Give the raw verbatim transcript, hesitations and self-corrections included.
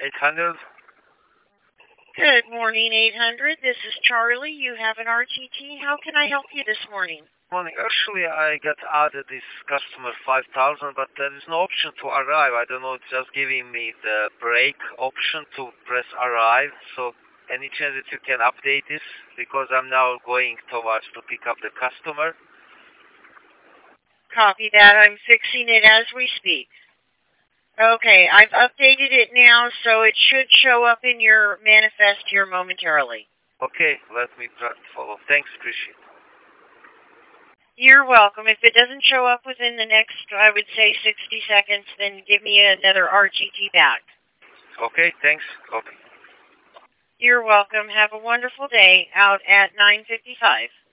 eight hundred. Good morning, eight hundred. This is Charlie. You have an R T T. How can I help you this morning? Morning. Actually, I got added this customer five thousand, but there is no option to arrive. I don't know, it's just giving me the break option to press arrive. So any chance that you can update this? Because I'm now going towards to pick up the customer. Copy that. I'm fixing it as we speak. Okay, I've updated it now, so it should show up in your manifest here momentarily. Okay, let me try to follow. Thanks, appreciate it. You're welcome. If it doesn't show up within the next, I would say, sixty seconds, then give me another R T T back. Okay, thanks. Okay. You're welcome. Have a wonderful day out at nine fifty-five.